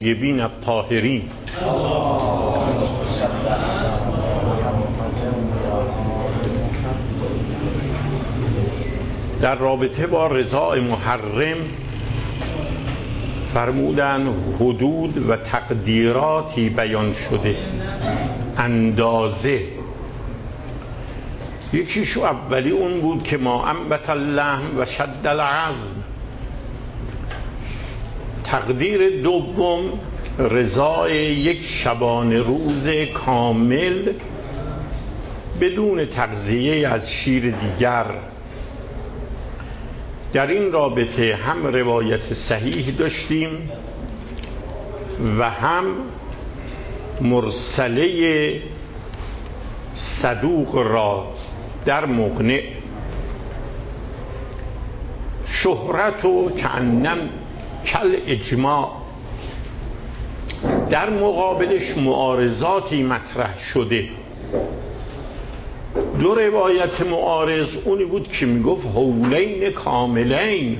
طیبین الطاهرین. در رابطه با رضا محرم فرمودن حدود و تقدیراتی بیان شده، اندازه. یکیش اولی اون بود که ما انبت اللحم و شد العظم. تقدیر دوم رضای یک شبانه روز کامل بدون تغذیه از شیر دیگر. در این رابطه هم روایت صحیح داشتیم و هم مرسله صدوق را در مقنع. شهرت و کأنم کل اجماع. در مقابلش معارضاتی مطرح شده. دو روایت معارض اونی بود که میگفت حولین کاملین.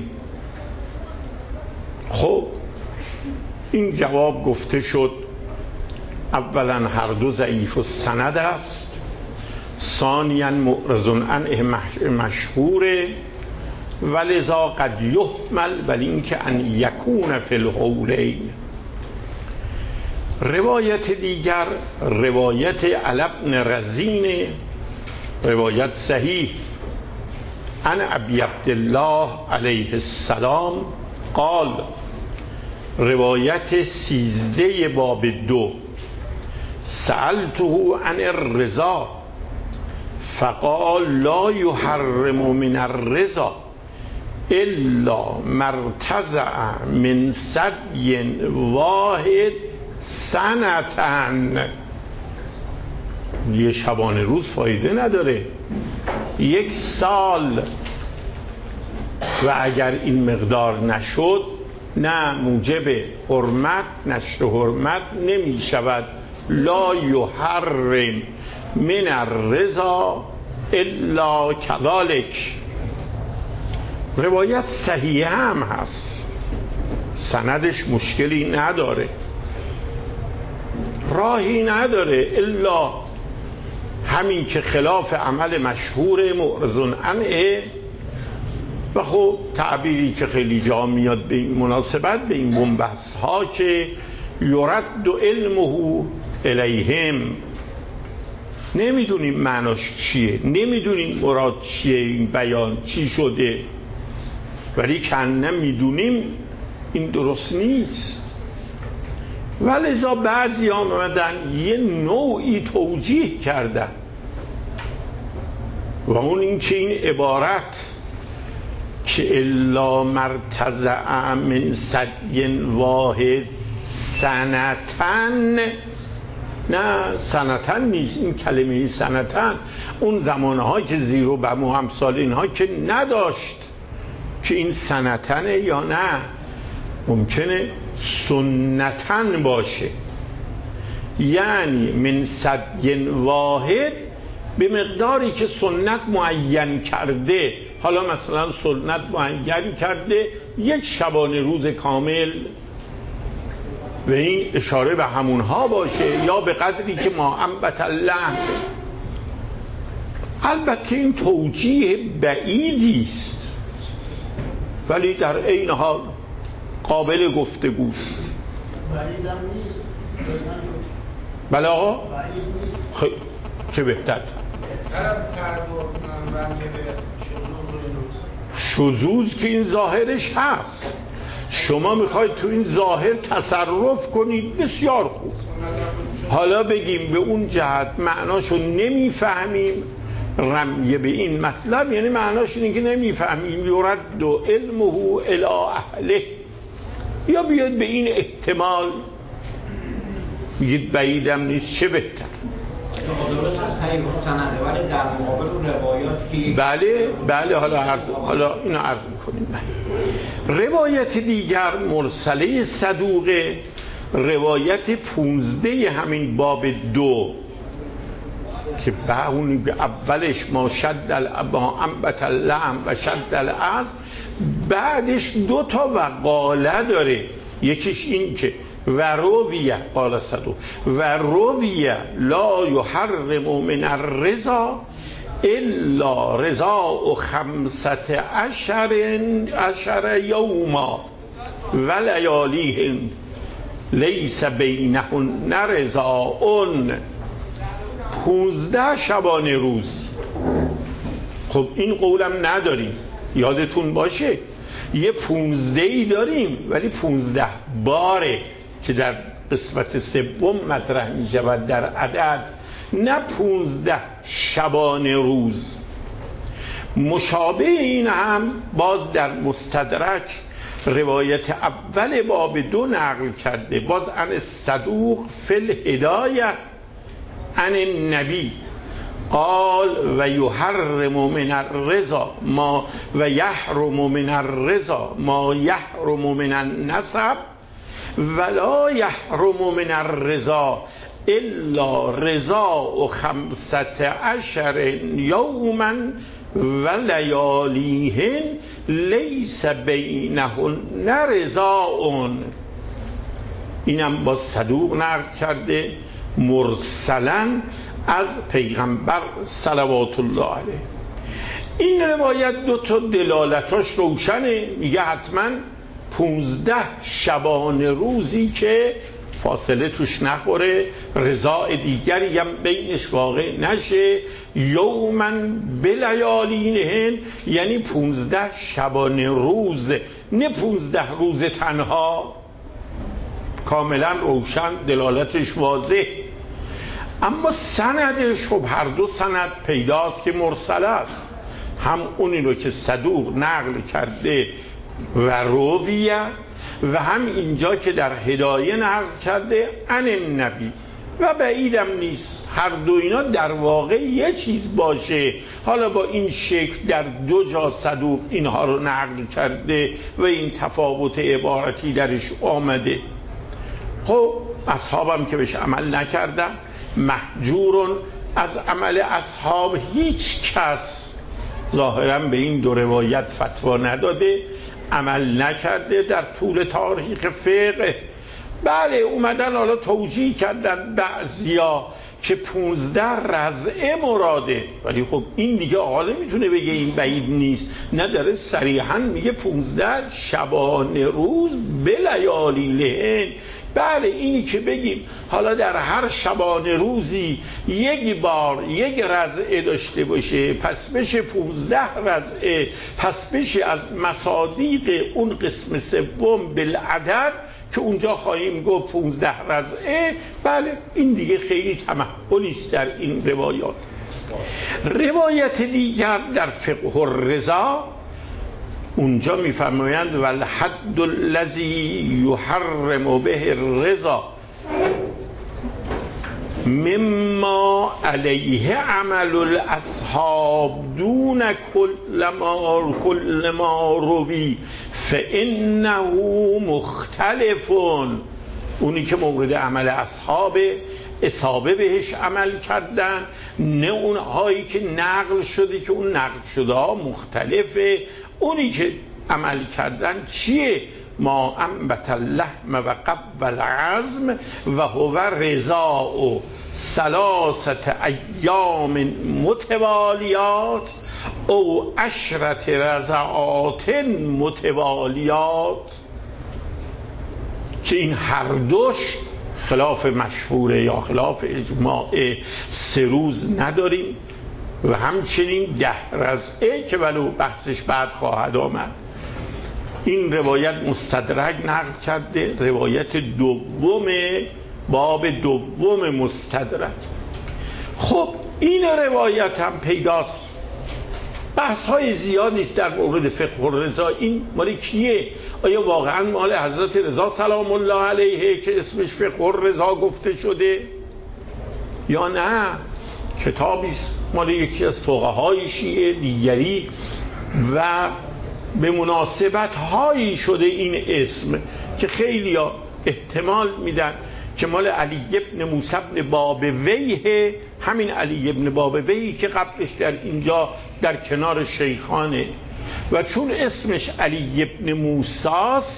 خب این جواب گفته شد اولا هر دو ضعیف السند است، ثانیا معرض عنه مشهوره، ولذا قد یحمل ولی اینکه ان یکون فی الحولین. روایت دیگر روایت علی بن رزین، روایت صحیح، عن ابی عبدالله علیه السلام قال، روایت 13 باب 2، سألته عن الرضا فقال لا یحرم من الرضا الا مرتزع من ثدی واحد سنتن. یه شبانه روز فایده نداره، یک سال. و اگر این مقدار نشد نه موجب حرمت، نشر حرمت نمی شود. لا یحرم من الرضا الا کذالک. روایت صحیح هم هست، سندش مشکلی نداره، راهی نداره الا همین که خلاف عمل مشهور معرض عنه. و خب تعبیری که خیلی جا میاد به این مناسبت، به این بنبست ها، که یرد علمه الیهم. نمیدونیم معناش چیه، نمیدونیم مراد چیه، این بیان چی شده، ولی کنه میدونیم این درست نیست. ولذا بعضی آمدن یه نوعی توجیه کردن و اون این که این عبارت که الا مرتزع من ثدی واحد سنتن، نه سنتن نیست. این کلمه سنتن اون زمانهایی که زیر و بم و امثال اینها که نداشت که این سنتنه یا نه، ممکنه سنتن باشه. یعنی من ثدی واحد به مقداری که سنت معین کرده. حالا مثلا سنت معین کرده یک شبانه روز کامل و این اشاره به همونها باشه، یا به قدری که ما انبت اللحم. البته این توجیه بعیدی است ولی در عین حال قابل گفتگوست. بعیدم نیست. بله آقا، خیلی چه بهتر. بهتر از طرد و رمیه به شذوذ که این ظاهرش هست. شما میخواید تو این ظاهر تصرف کنید، بسیار خوب. حالا بگیم به اون جهت معناشو نمیفهمیم، رمیه به این مطلب یعنی معناش اینه که نمیفهمیم، یرد علمه الی اهله. یا بیاد به این احتمال بگید بعیدم نیست، چه بهتر. درست از صحیح سنده، ولی در مقابل اون روایات که بله حالا اینو عرض میکنیم. روایت دیگر مرسله صدوقه، روایت 15 همین باب 2 که اون اولش ما انبت اللحم و شد العظم، بعدش 2 تا وقاله داره. یکیش این که و رویه قال صدوق و رویه لا یحرم من الرضا الا رضا 15 یوما و لیالیهن لیس بینهن رضا. 15 شبانه روز. خب این قولم نداریم، یادتون باشه یه 15 داریم ولی 15 باره که در قسمت سوم مطرح می شود در عدد، نه 15 شبانه روز. مشابه این هم باز در مستدرک روایت اول باب 2 نقل کرده، باز عن صدوق فی الهدایه عن النبی قال و یحرم من الرضا ما و یحرم من الرضا ما یحرم من النسب ولا یحرم من الرضا الا رضا 15 یوما و لیالیهن لیس بینهن رضا. اینم با صدوق نقل کرده مرسلا از پیغمبر صلوات الله علیه. این روایت 2 تا دلالتاش روشنه، میگه حتما 15 شبانه روزی که فاصله توش نخوره، رضا دیگری هم بینش واقع نشه، یومن بلیالینهن یعنی 15 شبانه روز، نه 15 روز تنها. کاملا روشن، دلالتش واضح. اما سندش خب هر دو سند پیداست که مرسل است، هم اونی رو که صدوق نقل کرده و رویه و هم اینجا که در هدایه نقل کرده عن النبی. و بعیدم نیست هر دو اینا در واقع یه چیز باشه، حالا با این شکل در 2 جا صدوق اینها رو نقل کرده و این تفاوت عبارتی درش آمده. خب اصحابم که بهش عمل نکردن، محجورون از عمل اصحاب، هیچ کس ظاهرا به این 2 روایت فتوا نداده، عمل نکرده در طول تاریخ فقه. بله اومدن حالا توجیه کردن بعضیا که 15 رضعه مراده، ولی خب این دیگه آقا نمیتونه بگه این بعید نیست، نه داره صریحا میگه 15 شبانه روز بلیالی لهن. بله اینی که بگیم حالا در هر شبانه روزی یک بار یک رضعه داشته باشه پس بشه 15 رضعه، پس بشه از مصادیق اون قسم سوم بالعدد که اونجا خواهیم گفت 15 رضعه. بله این دیگه خیلی تمحلی است در این روایات. روایت دیگر در فقه الرضا اونجا میفرمایند والحد الذی یحرم به الرضا مما علیه عمل الاصحاب دون کل ما روی فانه مختلف. اونی که مورد عمل اصحابه، اصحابه بهش عمل کردن، نه اونهایی که نقل شده که اون نقل شده ها مختلفه. اونی که عمل کردن چیه؟ ما انبت اللحم و قب العظم و هو رضاء 3 ایام متوالیات او 10 رضعات متوالیات، که این هر دوش خلاف مشهوره یا خلاف اجماع 3 روز نداریم و همچنین 10 رضعه که ولو بحثش بعد خواهد آمد. این روایت مستدرک نقل کرده، روایت دوم باب 2 مستدرک. خب این روایت هم پیداست، بحث های زیادی است در مورد فقه الرضا. این مال کیه؟ آیا واقعا مال حضرت رضا سلام الله علیه که اسمش فقه الرضا گفته شده یا نه کتابی مال یکی از فقهای شیعه دیگری و به مناسبت هایی شده این اسم که خیلی ها احتمال میدن که مال علی ابن موسی ابن بابویه، همین علی ابن بابویی که قبلش در اینجا در کنار شیخانه، و چون اسمش علی ابن موسی است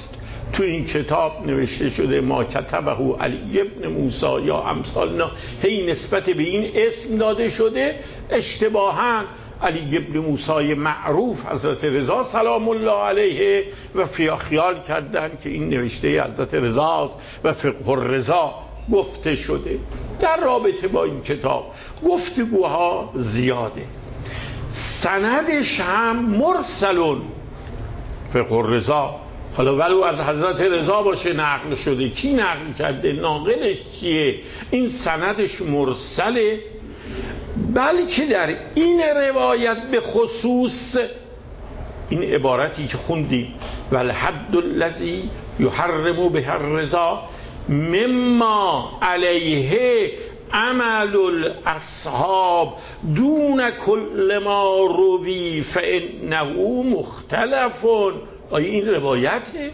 تو این کتاب نوشته شده ما کتبه علی ابن موسی یا امثالنا، هی نسبت به این اسم داده شده. اشتباهاً علی ابن موسی معروف حضرت رضا سلام الله علیه و خیال کردن که این نوشته حضرت رضاست و فقه الرضا گفته شده. در رابطه با این کتاب گفتگوها زیاده. سندش هم مرسلون فقه الرضا، حالا ولو از حضرت رضا باشه نقل شده، کی نقل کرده، ناقلش چیه، این سندش مرسله. بلکه در این روایت به خصوص این عبارتی که خوندیم والحد الذی یحرم به الرضا مما علیه عمل الاصحاب دون کل ما روی فانه مختلف. آیا این روایته؟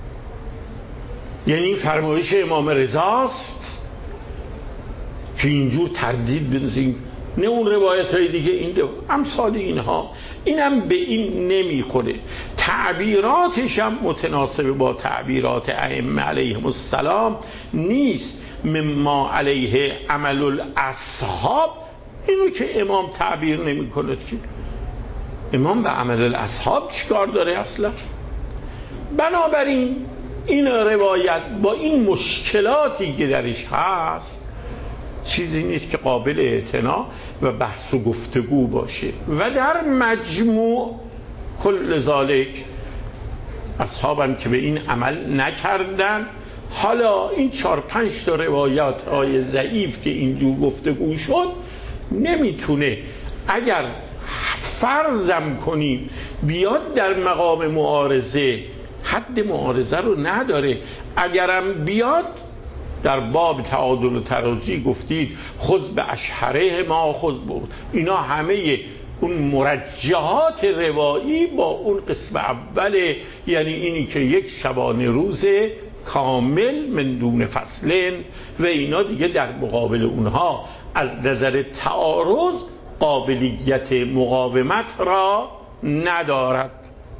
یعنی فرمایش امام رضاست که اینجور تردید بنزیم، نه اون روایت های دیگه این امثال اینها. اینم به این نمیخوره. تعبیراتش هم متناسب با تعبیرات ائمه علیهم السلام نیست. مما علیه عمل الاصحاب، اینو که امام تعبیر نمی کنه، که امام به عمل الاصحاب چیکار داره اصلا؟ بنابراین این روایت با این مشکلاتی که درش هست چیزی نیست که قابل اعتنا و بحث و گفتگو باشه. و در مجموع کل ذالک اصحابم که به این عمل نکردن. حالا این 4-5 تا روایات های ضعیف که اینجور گفتگو شد نمیتونه، اگر فرضم کنیم بیاد در مقام معارضه، حد معارضه رو نداره. اگرم بیاد در باب تعادل و تراجی گفتید خذ به اشهره ما خذ بود، اینا همه اون مرجحات روایی با اون قسم اوله، یعنی اینی که یک شبانه روز کامل من دون فصلن و اینا دیگه در مقابل اونها از نظر تعارض قابلیت مقاومت را ندارد.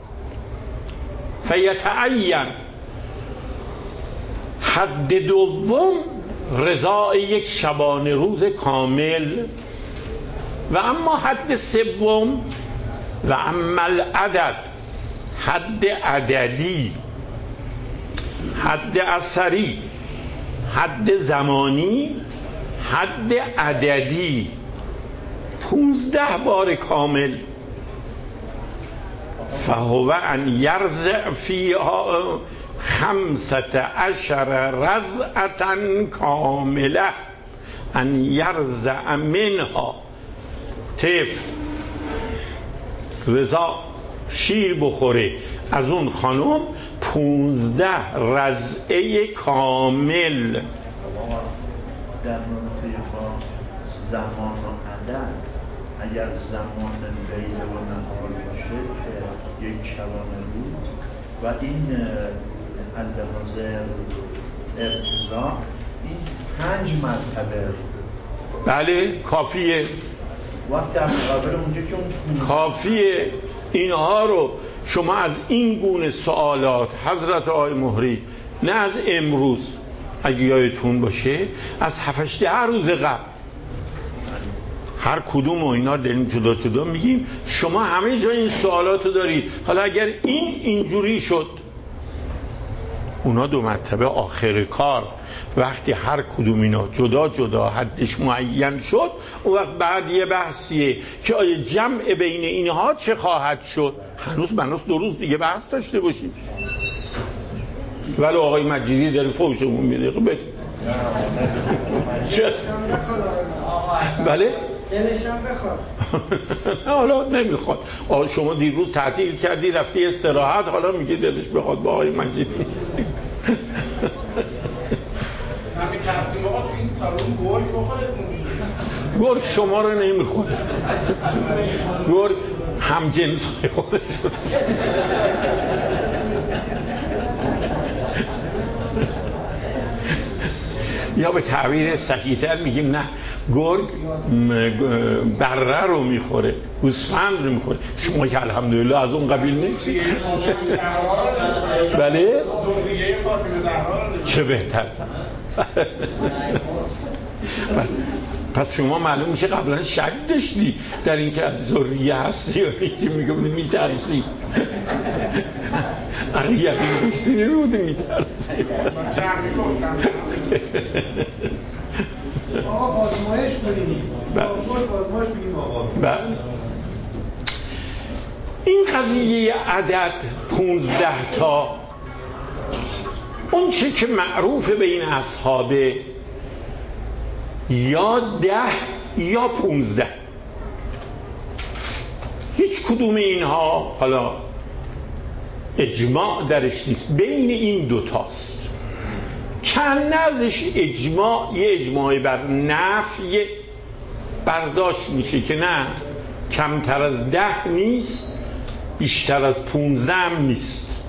فیتعین حد دوم رضای یک شبانه روز کامل، و اما حد سوم و اما العدد، حد عددی، حد اثری، حد زمانی، حد عددی 15 بار کامل. فهو ان یرزع فیها 15 رزعة کامله، ان یرزع منها طفل رضا شیر بخوره از اون خانم 15 رضعه کامل. در رابطه با زمان و عدد، اگر زمان لیل و نهار باشه که یک شبانه روز و این اللحاظ ارتضاع این 5 مرتبه بله کافیه. وقت در مقابل اونجا که اون کافیه. اینها رو شما از این گونه سوالات حضرت آقای مهری، نه از امروز، اگه یادتون باشه از 7-8 روز قبل هر کدوم و اینا داریم جدا جدا میگیم، شما همه جا این سوالاتو دارید. حالا اگر این اینجوری شد، اونا 2 مرتبه آخر کار وقتی هر کدوم اینا جدا جدا حدش معین شد، اون وقت بعد یه بحثیه که آیا جمع بین اینها چه خواهد شد. هنوز 2 روز دیگه بحث داشته باشیم. ولی آقای مجیدی داره فوشمون میده. بده چه؟ بله؟ دلشم بخواد. حالا نمیخواد. شما دیروز تعطیل کردی رفتی استراحت، حالا میگه دلش بخواد با آقای مجیدی. من می‌ترسیم آقا تو این سالن گرگ بخورتون. گرگ شما رو نمیخواد. گرگ هم جنس خودش. یا به تعبیر صحیح‌تر میگیم نه، گرگ بره رو میخوره، گوسفند رو میخوره. شما که الحمدلله از اون قبیل نیستی. بله؟ چه بهتر. پس شما معلوم میشه قبلا شک داشتی در اینکه از ذریه هستی یا اینکه میگم میترسی. اگه یقین داشتی نمیبودی میترسی. آقا آزمایش کنیم. آزمایش کنیم آقا. این قضیه عدد 15 تا اون چه که معروف بین اصحابه یا 10 یا 15، هیچ کدوم اینها حالا اجماع درش نیست، بین این دوتاست. چند ازش اجماع، یه اجماعی بر نفی برداشت میشه که نه کمتر از 10 نیست، بیشتر از 15 هم نیست.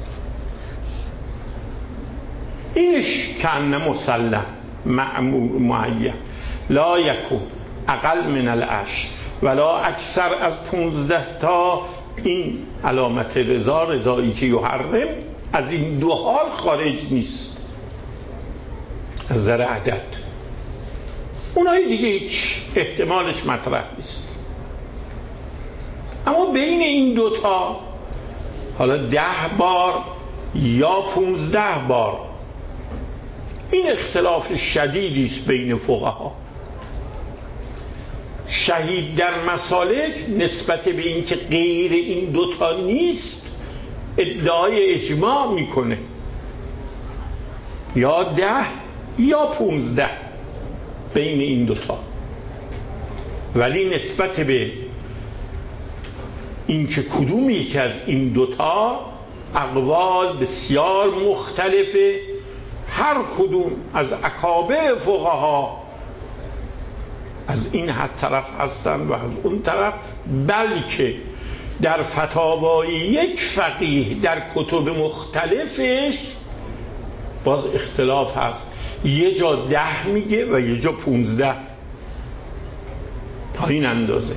اینش کأن مسلم معین لا یکون اقل من العشر ولا اکثر از 15 تا. این علامت رضایی که یحرم از این دو حال خارج نیست از نظر عدد. اونای دیگه هیچ احتمالش مطرح نیست. اما بین این دوتا حالا 10 بار یا 15 بار این اختلاف شدیدی است بین فقها. شهید در مسالک نسبت به این که غیر این دوتا نیست ادعای اجماع میکنه، یا 10 یا 15 بین این دوتا، ولی نسبت به این که کدومی که از این دوتا اقوال بسیار مختلفه. هر کدوم از اکابر فقها از این هر طرف هستن و از اون طرف، بلکه در فتاوای یک فقیه در کتب مختلفش باز اختلاف هست، یه جا 10 میگه و یه جا 15. تا این اندازه.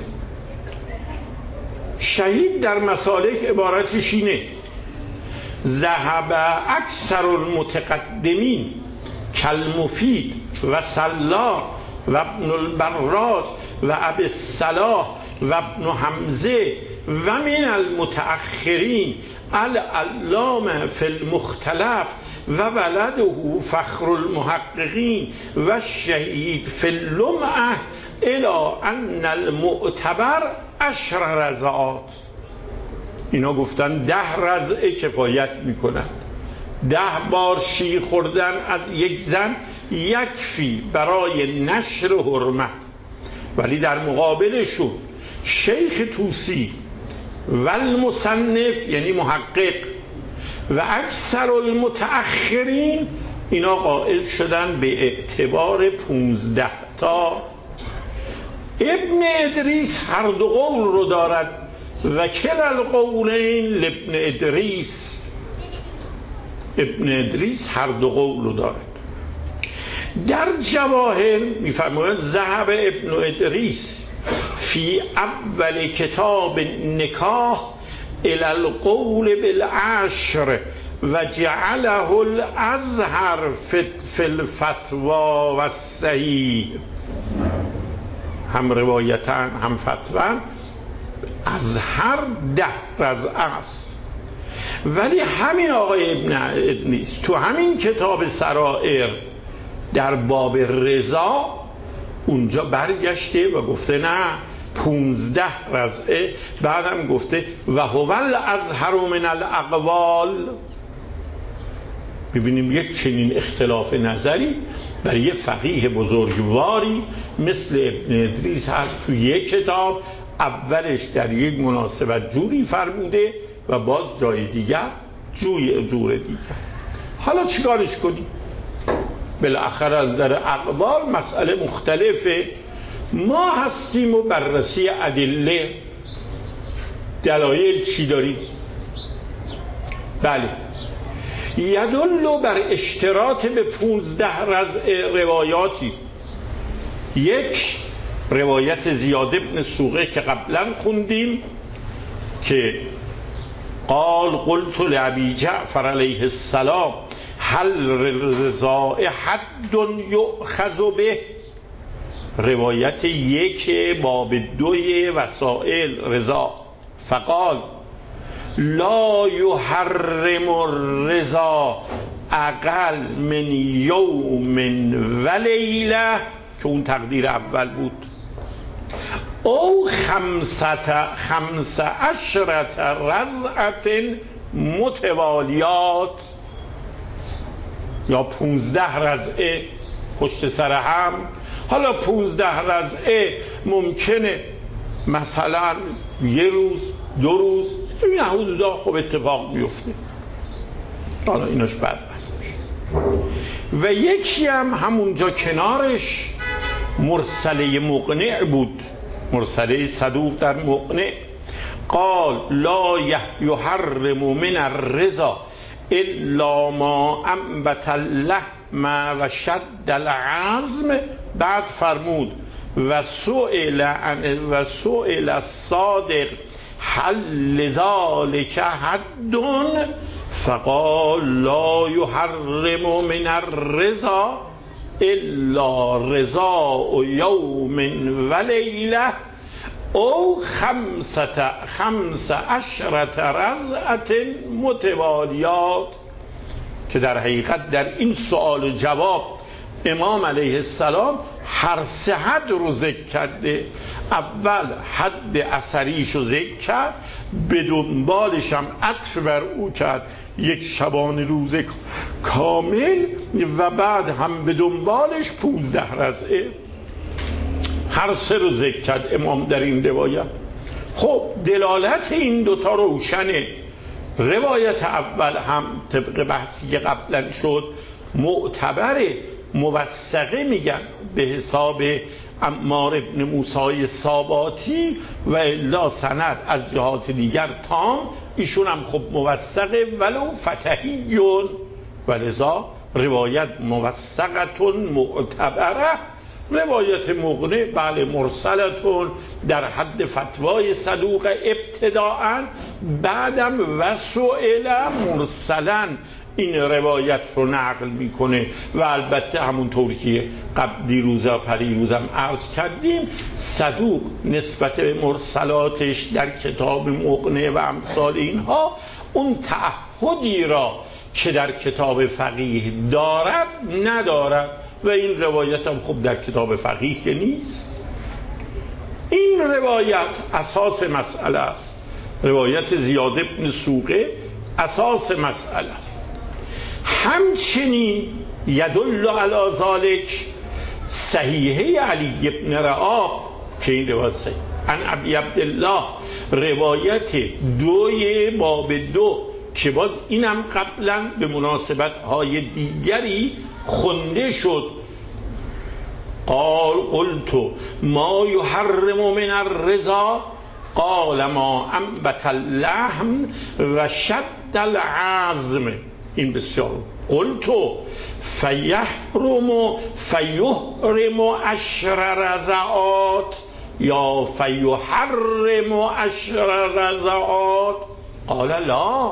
شهید در مسالک عبارتش اینه: ذهب اکثر المتقدمین کالمفید و سلار و ابن البراج و ابی الصلاح و ابن حمزه و من المتأخرین العلامه فی المختلف و ولده فخر المحققین و الشهید فی اللمعه الی ان المعتبر 10 رضعات. اینا گفتن 10 رضعه کفایت میکنن. 10 بار شیر خوردن از یک زن یکفی برای نشر حرمت. ولی در مقابلشون شیخ طوسی و المصنف یعنی محقق و اکثر المتأخرین اینا قائل شدن به اعتبار 15 تا. ابن ادریس هر دو قول رو دارد و کل القولین لابن ادریس. ابن ادریس هر دو قول رو دارد. در جواهر میفرماید ذهب ابن ادریس فی اول کتاب نکاح الی القول بالعشر و جعله الازهر فی الفتوا و الصحیح. هم روایتا هم فتوا ازهر 10 رضعه است. ولی همین آقای ابن ادریس تو همین کتاب سرائر در باب رضا اونجا برگشته و گفته نه 15 رضعه. بعدم گفته و هو الازهر من الاقوال. ببینیم یک چنین اختلاف نظری برای یه فقیه بزرگواری مثل ابن ادریس هست تو یک کتاب، اولش در یک مناسبت جوری فرموده و باز جای دیگر جور دیگر. حالا چیکارش کنیم؟ بالاخره از نظر اقوال مسئله مختلفه. ما هستیم و بررسی ادله دلایل چی داریم؟ بله، یدل بر اشتراط به 15 رضع روایاتی. یک، روایت زیاد بن سوقه که قبلا خوندیم که قال قلت لابی جعفر علیه السلام هل رضاء حد یؤخذ به، روایت یک باب 2 وسائل رضا، فقال لا یحرم الرضا اقل من یوم و لیله که اون تقدیر اول بود، او 15 رضعت متوالیات، یا 15 رضعه پشت سر هم. حالا 15 رضعه ممکنه مثلا یه روز 2 روز این حدودا خب اتفاق بیفته، حالا ایناش بعد بحث میشه. و یکی هم همونجا کنارش مرسله مقنع بود، مرسله صدوق در مقنع، قال لا یحرم من الرضا الا ما انبت اللحم و شد العظم. بعد فرمود و سئل الصادق هل لذلك حد فقال لا یحرم من الرضا الا رضاء یوم و لیله او 15 رضعت متوالیات. که در حقیقت در این سوال و جواب امام علیه السلام هر 3 حد رو ذکر کرده. اول حد اثریش رو ذکر کرد، به دنبالش هم عطف بر او کرد یک شبانه روز کامل، و بعد هم به دنبالش 15 رضعه. هر 3 رو ذکر کرد امام در این روایت. خب دلالت این دوتا روشنه. روایت اول هم طبق بحثی که قبلا شد معتبره، موثقه میگن به حساب عمار ابن موسی ساباتی، و الا سند از جهات دیگر تام، ایشون هم خب موثقه ولو فتحیون، ولذا روایت موثقتون معتبره. روایت مقنع بله مرسلتون در حد فتوای صدوق ابتداءً، بعدم وسئل مرسلاً این روایت رو نقل میکنه. و البته همونطور که دیروزا پریروزم عرض کردیم، صدوق نسبت به مرسلاتش در کتاب مقنع و امثال اینها اون تعهدی را که در کتاب فقیه دارد ندارد، و این روایت هم خب در کتاب فقیه که نیست. این روایت اساس مسئله است، روایت زیاد بن سوقه اساس مسئله است. همچنین یدل علی ذلک صحیحه علی بن رعاب که این روایت صحیح عن ابی عبدالله، روایت 2 باب 2 که باز اینم قبلا به مناسبت های دیگری خونده شد. قال قلت ما یحرم من الرضا قال ما انبت اللحم و شد العظم. این بسیار قلت فیحرم 10 رضعات یا فیحرم 10 رضعات، قال لا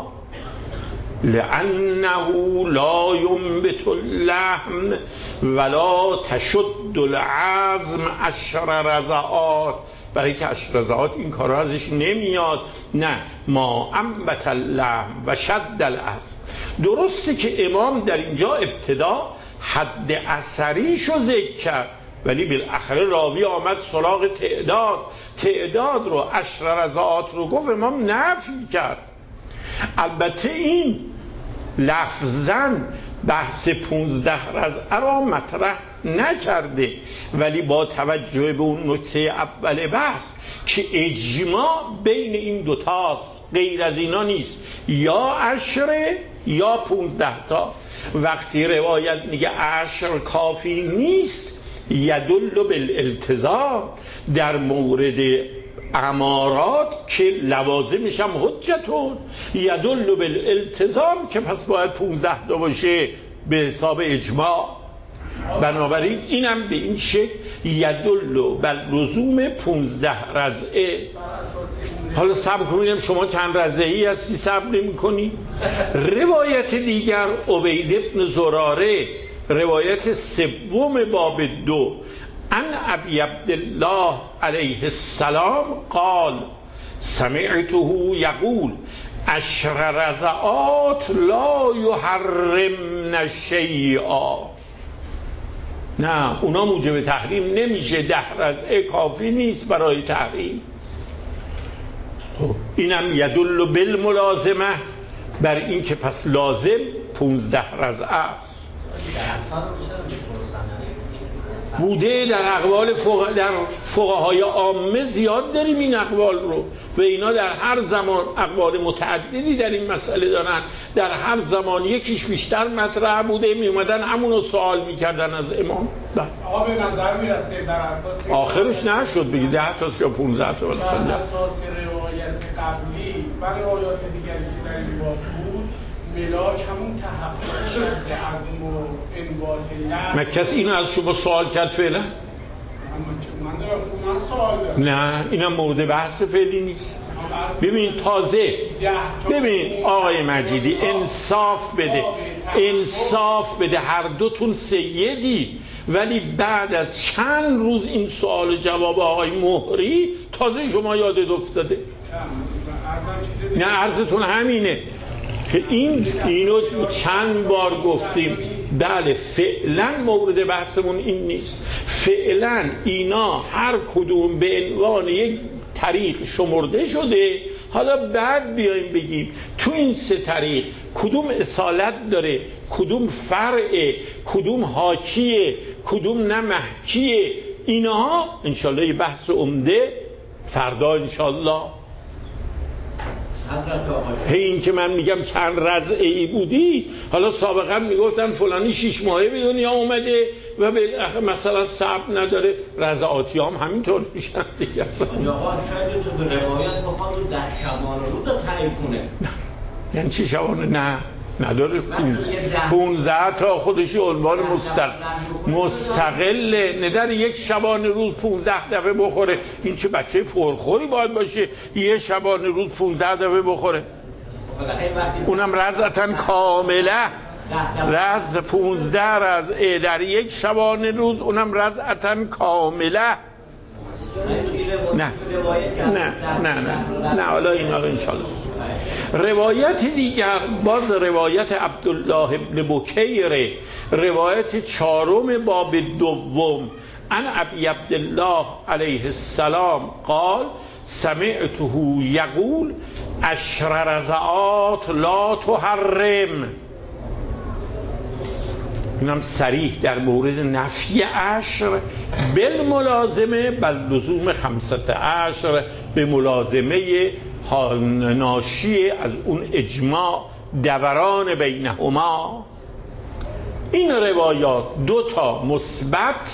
لأنه لا ينبت اللحم ولا تشد العظم 10 رضعات، برای که 10 رضعات این کار ازش نمیاد. نه، ما انبت اللحم و شد العظم. درسته که امام در اینجا ابتدا حد اثریشو ذکر کرد، ولی بالاخره راوی آمد سراغ تعداد رو 10 رضعات رو گفت، امام نفی کرد. البته این لفظاً بحث 15 رضعه را مطرح نکرده، ولی با توجه به اون نکته اول بحث که اجماع بین این دوتاست، غیر از اینا نیست، یا 10 یا 15 تا. وقتی روایت میگه 10 کافی نیست، یدل بالالتزام. در مورد امارات که لوازمش هم حجتون، یدل بالالتزام که پس باید 15 تا باشه به حساب اجماع. بنابراین اینم به این شکل یدل باللزوم 15 رضعه. حالا صبر کنیم شما چند رضعی هستی صبر نمی کنی؟ روایت دیگر عبید بن زراره، روایت سوم باب 2، ان ابی عبدالله علیه السلام قال سمعته یقول 10 رضعات لا یحرمن شیئا. نه اونا موجب تحریم نمیشه، 10 رضعه کافی نیست برای تحریم. خب اینم یدل بالملازمه بر این که پس لازم 15 رضعه است. بوده در اقوال فقهای عامه زیاد داریم این اقوال رو و اینا در هر زمان اقوال متعددی در این مسئله دارن، در هر زمان یکیش بیشتر مطرح بوده، می اومدن همونو سوال میکردن از امام. آقا به نظر میرسه در اساس آخرش نشد بگی 10 تا یا 15 تا بر اساس روایت قبلی و روایات دیگری که در این باب بود، ملاک همون تحقق شد عزم و انبات لب. کسی اینو از شما سوال کرد فعلا؟ من دارم سوال دارم. نه اینم مورد بحث فعلی نیست. ببین تازه ببین آقای مجیدی انصاف بده هر دوتون سیدی، ولی بعد از چند روز این سوال جواب آقای مهری تازه شما یادت افتاده. نه عرضتون همینه که اینو چند بار گفتیم. بله فعلا مورد بحثمون این نیست. فعلا اینا هر کدوم به عنوان یک طریق شمرده شده. حالا بعد بیایم بگیم تو این 3 طریق کدوم اصالت داره، کدوم فرعه، کدوم حاکیه، کدوم نه محکیه. اینها انشالله یه بحث عمده فردا انشالله. این که من میگم چند رضعه ای بودی، حالا سابقا میگفتم فلانی 6 ماهه به دنیا اومده و مثلا صبر نداره، رضعاتی هم همینطور میشن دیگه. آقا شاید تو روایت بخواد 10 شبانه روز رو تعیین کنه. یعنی چی شبانه؟ نه نداره. 15 تا خودشی عنوان مستقله. نه در یک شبانه روز 15 دفعه بخوره. این چه بچه پرخوری باید باشه یه شبانه روز 15 دفعه بخوره؟ اونم رضعتن کامله. رضع 15 رضعه در یک شبانه روز، اونم رضعتن کامله. نه حالا اینا رو انشالله. روایت دیگر باز روایت عبدالله ابن بکیر، روایت 4 باب 2، ان ابی عبدالله علیه السلام قال سمعته یقول 10 رضعات لا تحرم. اینم صریح در مورد نفی 10 بالملازمه بل لزوم 15 به ملازمه ناشی از اون اجماع دوران بینهما. این روایات 2 تا مثبت،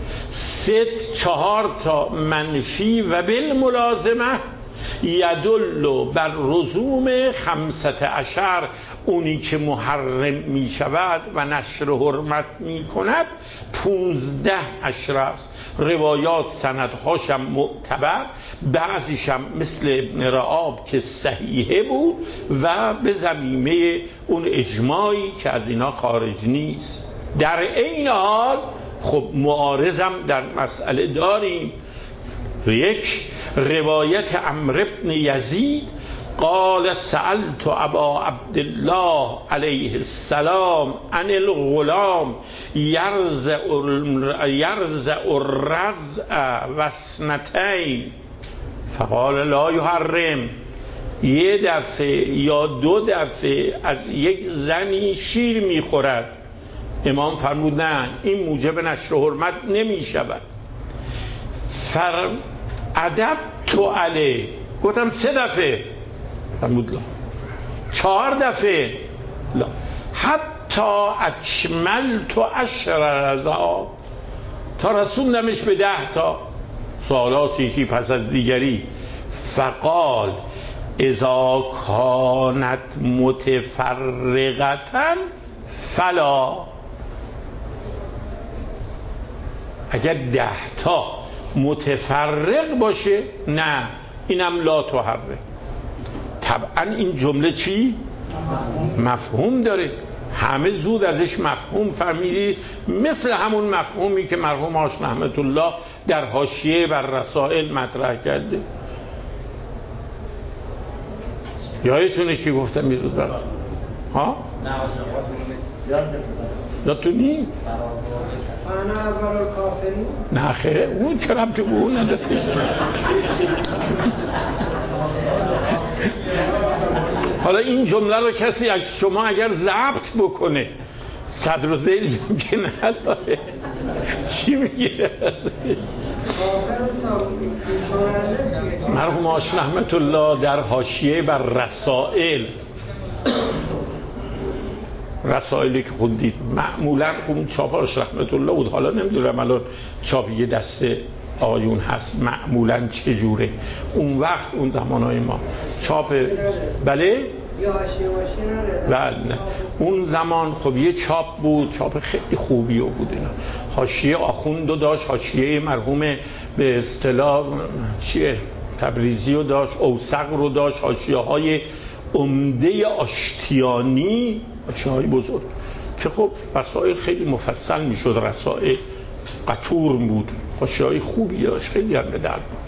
4 تا منفی و بالملازمه یدل بر رزوم 15 اونی که محرم می شود و نشر حرمت می کند 15 اشر است. روایات سندهاشم معتبر، بعضیشم مثل ابن رعاب که صحیحه بود و به ضمیمه اون اجماعی که از اینا خارج نیست. در این حال خب معارضم در مسئله داریم. یک روایت عمرو بن یزید قال سألت ابا عبدالله علیه السلام عن الغلام یرزع الرزع و 2 فقال لا یحرم. یه دفعه یا 2 دفعه از یک زنی شیر میخورد. امام فرمود نه این موجب نشر حرمت نمی شود. ادبت علیه، گفتم 3 دفعه، فرمود لا. 4 دفعه لا. حتی اکملت 10 رضعات، تا رسوندمش به 10 تا. سوالاتی که پس از دیگری. فقال اذا کانت متفرقتن فلا، اگر 10 تا متفرق باشه نه، اینم لا تحرک. طبعا این جمله چی؟ مفهوم داره، همه زود ازش مفهوم فهمیدید، مثل همون مفهومی که مرحوم آش رحمت الله در حاشیه بر رسائل مطرح کرده. یادتونه که گفتم یه روز برات ها؟ یادتونی؟ انا اول الکافرین. نه خیر، اون چه ربطی به اون نداره. حالا این جمله رو کسی از شما اگر ضبط بکنه، صدر و ذیل که نداره، چی میگه؟ مرحوم آش رحمت الله در حاشیه بر رسائل، رسائلی که خوندید معمولا اون چاپ آش رحمت الله بود، حالا نمیدونم الان چاپی دست آیون هست معمولا چجوره. اون وقت اون زمانهای ما چاپ بله؟ بله نه. اون زمان خب یه چاپ بود، چاپ خیلی خوبی بود اینا. حاشیه آخوندو داشت، حاشیه مرحوم به اصطلاح چیه تبریزی رو داشت، اوسق رو داشت، حاشیه‌های عمده آشتیانی، حاشیه‌های بزرگ که خب مسائل خیلی مفصل میشد. رسائل قطور بود، حاشیه‌های خوبی داشت، خیلی هم به درد بود.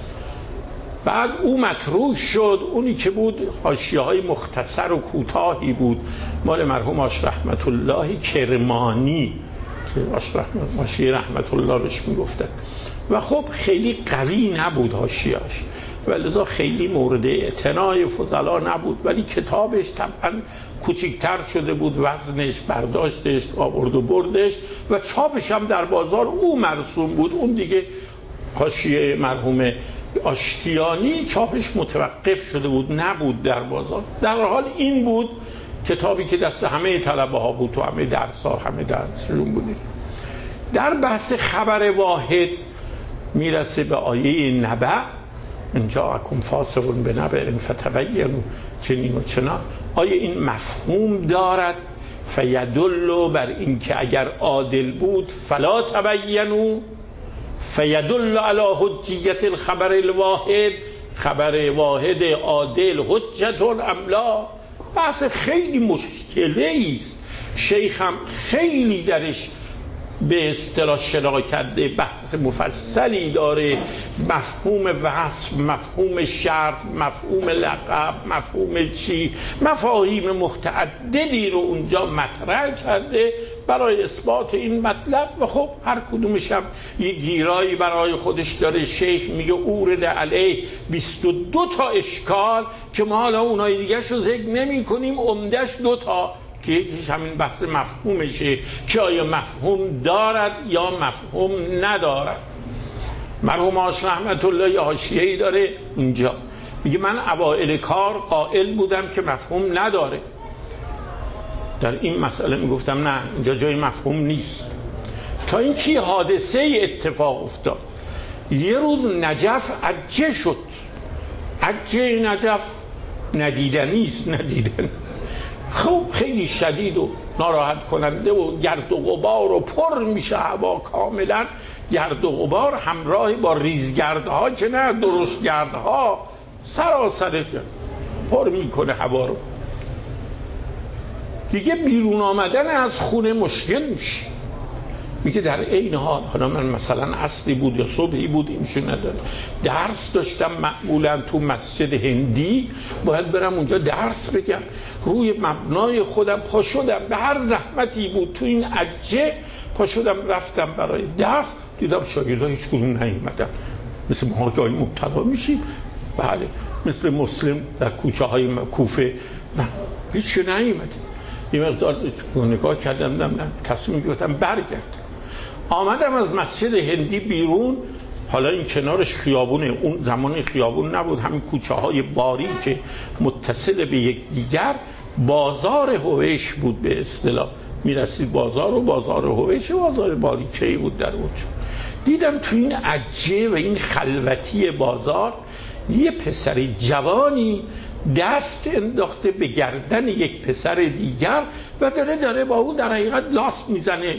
بعد او مطروح شد، اونی که بود حاشیه‌های مختصر و کوتاهی بود، مال مرحوم آش رحمت الله کرمانی که حاشیه رحمت الله بهش میگفتن و خب خیلی قوی نبود حاشیه‌اش و لذا خیلی مورد اعتنای فضلا نبود، ولی کتابش طبعا کوچکتر شده بود، وزنش، برداشتش، آورد و بردش و چاپش هم در بازار او مرسوم بود. اون دیگه حاشیه مرحوم آشتیانی چاپش متوقف شده بود، نبود در بازار. در حال این بود کتابی که دست همه طلبه ها بود، تو همه درس ها، همه درسشون بودیم. در بحث خبر واحد میرسه به آیه نبأ، اینجا اکم فاسقون به نبأ فتبینوا چنین و چنان. آیه این مفهوم دارد فیدل بر این که اگر عادل بود فلا تبینوا، فیدل علی حجیت الخبر الواحد، خبر واحد عادل حجت ام لا. بحث خیلی مشکلی است، شیخ هم خیلی درش به اصطلاح شنا کرده، بحث مفصلی داره، مفهوم وصف، مفهوم شرط، مفهوم لقب، مفهوم چی، مفاهیم متعددی رو اونجا مطرح کرده برای اثبات این مطلب و خب هر کدومش هم یه گیرایی برای خودش داره. شیخ میگه اورد علیه 22 تا اشکال که ما حالا اونای دیگه شو ذکر نمی کنیم، عمدش 2 تا که یکیش همین بحث مفهومشه که آیا مفهوم دارد یا مفهوم ندارد. مرحوم آش رحمت الله یه حاشیه‌ای داره اینجا، میگه من اوائل کار قائل بودم که مفهوم نداره. در این مسئله میگفتم نه، اینجا جای مفهوم نیست. تا اینکه حادثه اتفاق افتاد، یه روز نجف عجه شد. عجه نجف ندیدنیست، ندیدن خب خیلی شدید و ناراحت کننده و گرد و غبار و پر میشه هوا، کاملا گرد و غبار همراه با ریزگردها که نه درشت گردها، سراسر پر میکنه هوا رو. دیگه بیرون آمدن از خونه مشکل میشه. میگه در این حال حالا من مثلا عصری بود یا صبحی بود اینشو ندارم، درس داشتم معمولا تو مسجد هندی، باید برم اونجا درس بگم، روی مبنای خودم پا شدم، به هر زحمتی بود تو این عجه پا شدم رفتم برای درس، دیدم شاگردها هیچ کدوم نیومدن. مثل ما گاهی مبتلا میشیم، بله مثل مسلم در کوچه های کوفه، نه هیچ نیومد. یه مقدار نگاه کردم، نه تصمیم گرفتم برگردم. آمدم از مسجد هندی بیرون، حالا این کنارش خیابونه، اون زمان خیابون نبود، همین کوچه های باریک متصل به یک دیگر، بازار هویش بود به اصطلاح، میرسید بازار و بازار هویش بازار باریکه‌ای بود در اونجا. دیدم تو این عجه و این خلوتی بازار یه پسر جوانی دست انداخته به گردن یک پسر دیگر و داره با اون در حقیقت لاس میزنه.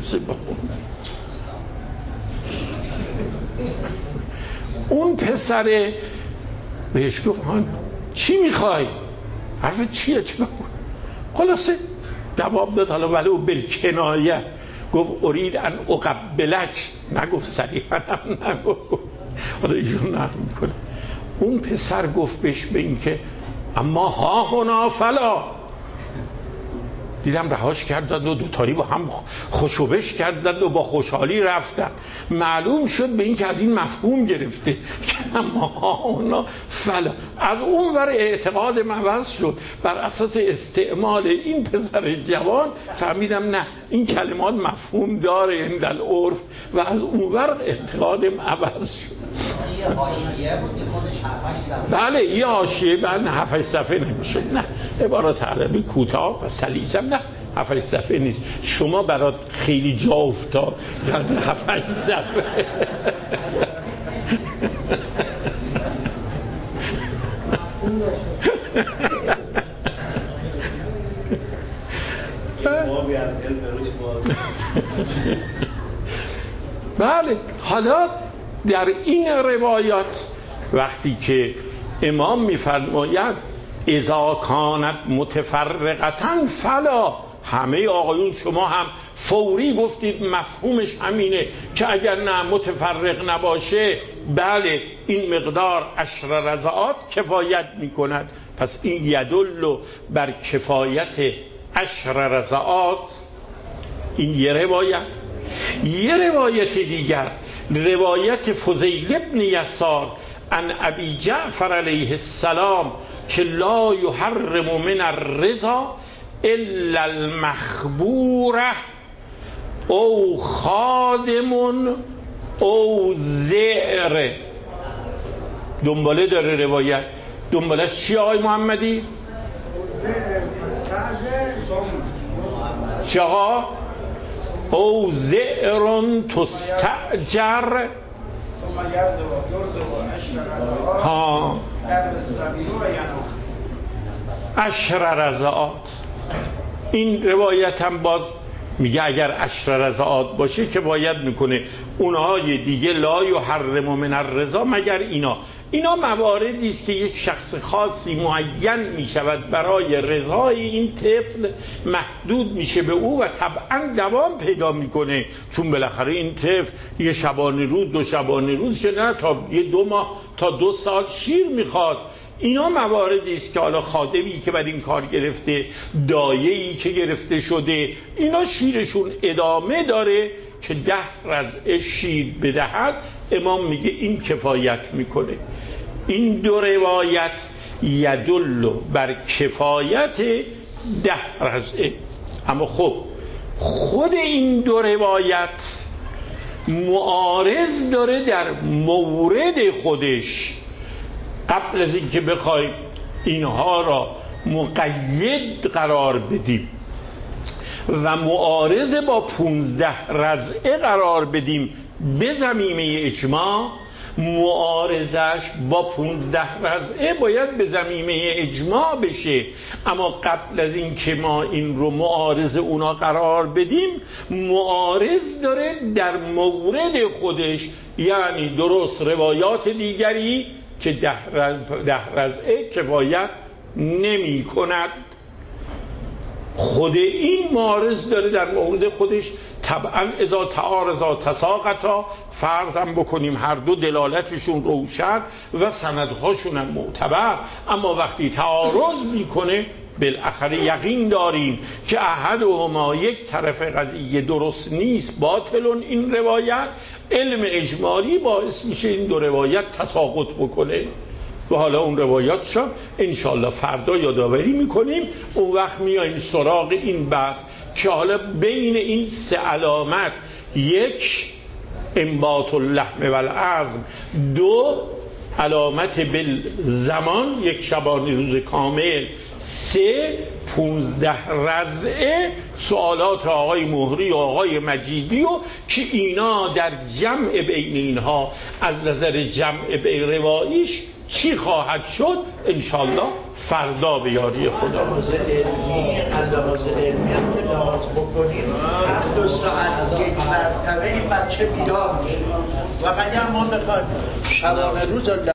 اون پسر بهش گفت چی میخوای؟ حرف چیه؟ چیکار؟ خلاصه جواب داد، حالا ولی او بالکنایه گفت ارید ان اقبلک، نگفت صریحا هم نگفت، حالا ایشون نقل میکنه. اون پسر گفت بهش به این که اما ها هنا فلا. دیدم رهاش کردند و دوتایی با هم خوشوبش کردند و با خوشحالی رفتن. معلوم شد به این که از این مفهوم گرفته که اما ها هنا فلا. از اون ور اعتقاد من عوض شد، بر اساس استعمال این پسر جوان فهمیدم نه، این کلمات مفهوم داره عند العرف و از اون ور اعتقادم عوض شد. یه حاشیه بود خودش 7-8 صفحه. بله یه حاشیه، بعد 7-8 صفحه نمیشه، نه عبارات عربی کوتاه و سلیسم، نه 7-8 صفحه نیست. شما برات خیلی جا افتاد 7-8 صفحه. بله حالا در این روایات وقتی که امام میفرماید اذا کانت متفرقتن فلا، همه آقایون شما هم فوری گفتید مفهومش همینه که اگر نه متفرق نباشه بله این مقدار 10 رضعات کفایت میکند. پس این یدل بر کفایت 10 رضعات. این یه روایت. یه روایت دیگر، روایت فضیل ابن یسار عن ابی جعفر علیه السلام که لا یحرم من الرضا الا المخبوره او خادم او زئر. دنباله داره روایت. دنبالش چی آقای محمدی؟ چه آقا؟ او زئر تستأجر ها 10 رضعات. این روایت هم باز میگه اگر 10 رضعات باشه که باید میکنه. اونهای دیگه لا یحرم من الرضا مگر اینا مواردی است که یک شخص خاصی معین میشود برای رضای این طفل، محدود میشه به او و طبعا دوام پیدا میکنه، چون بالاخره این طفل یه شبانه روز 2 شبانه روز که نه، تا 2 ماه تا 2 سال شیر میخواد. اینا مواردی است که حالا خادمی که بر این کار گرفته، دایه‌ای که گرفته شده، اینا شیرشون ادامه داره که 10 رضعه شیر بدهد. امام میگه این کفایت میکنه. این 2 روایت یدل بر کفایت 10 رضعه. اما خب خود این 2 روایت معارض داره در مورد خودش. قبل از اینکه بخوایم اینها را مقید قرار بدیم و معارض با 15 رضعه قرار بدیم به زمینه اجماع، معارضش با 15 رضعه باید به زمینه اجماع بشه. اما قبل از این که ما این رو معارض اونا قرار بدیم، معارض داره در مورد خودش، یعنی درست روایات دیگری که 10 رضعه کفایت نمی کند. خود این معارض داره در مورد خودش. طبعا اذا تعارضا تساقطا، فرضم بکنیم هر دو دلالتشون روشن و سندهاشون هم معتبر، اما وقتی تعارض میکنه بالاخره یقین داریم که احدهما، یک طرف قضیه درست نیست، باطل این روایت، علم اجمالی باعث میشه این 2 روایت تساقط بکنه. و حالا اون روایاتشان انشالله فردا یادآوری میکنیم. اون وقت میاییم سراغ این بحث که حالا بین این 3 علامت، 1 انبات اللحم والعظم، 2 علامت بالزمان، 1 شبانه روز کامل 3 15 رضعه سوالات آقای مهری و آقای مجیدی و که اینا در جمع بین اینها از نظر جمع بین رواییش چی خواهد شد انشالله فردا به یاری خدا. از لحاظ علمی هم که لحاظ بکنیم هر 2 ساعت یک مرتبه این بچه بیدار میشه و اگر ما بخوایم شبانه روز